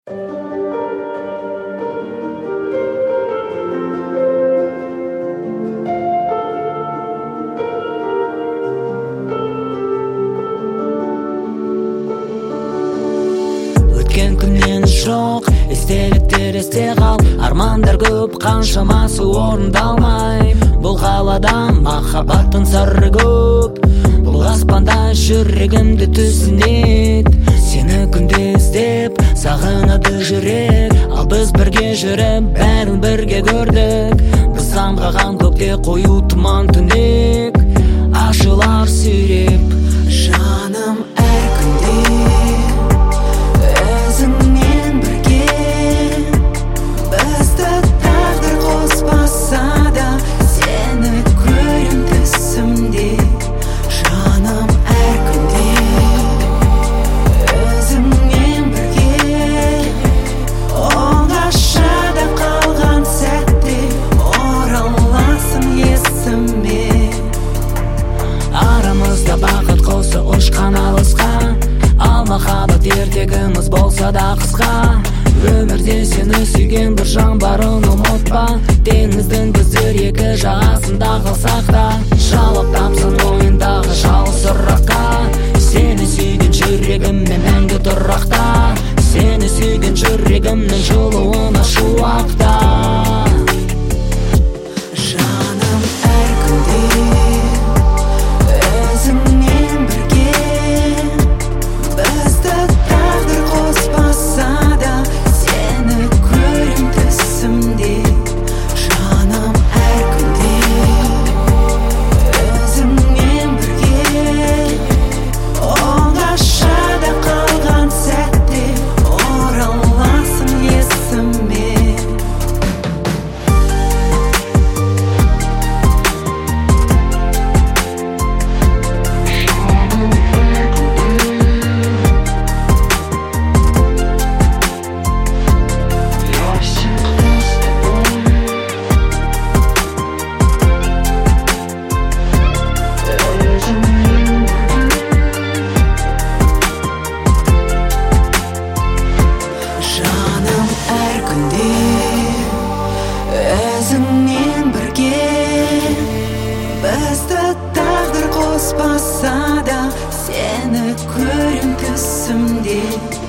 Өткен күннен жоқ, естеліктер есте қал. Армандар көп, қаншамасы орындалмай. Бұл қалада махаббаттың сыры көп. Бұл аспанда жүрегімді түсінеді. Сені күнде іздеп, сағынады жүрек. Ал біз бірге жүріп, бәрін бірге көрдік. Біз самғаған көкте қою тұман түнек. Ашылар сүйреп жаным әр күнде өзіңмен бірге. Бізді тағдыр қоспаса да, сені көрем түсімде. Жаным әр күнде өзіңмен бірге. Оңашада қалған сәтте ораласың есіме. Арамызда бақыт қосы ұшқан алысқа. Ал махаббат ертегіміз болса да қысқа. Өмірде сені сүйген бір жан барын ұмытпа. Теңіздің біздер екі жағасында қалсақ та, жауап тапсын ойындағы жалғыз сұраққа. Сені сүйген жүрегіммен мәңгі тұрақта. Сені сүйген жүрегімнің жылуына шуақта. Жаным әр күнде өзіңмен бірге. Бізді тағдыр қоспаса да, сені көрем түсімде. Жаным әр күнде өзіңмен бірге. Оңашада қалған сәтте ораласың есіме. Жаным әр күнде өзіңмен бірге. Бізді тағдыр қоспаса да, сені көрем түсімде.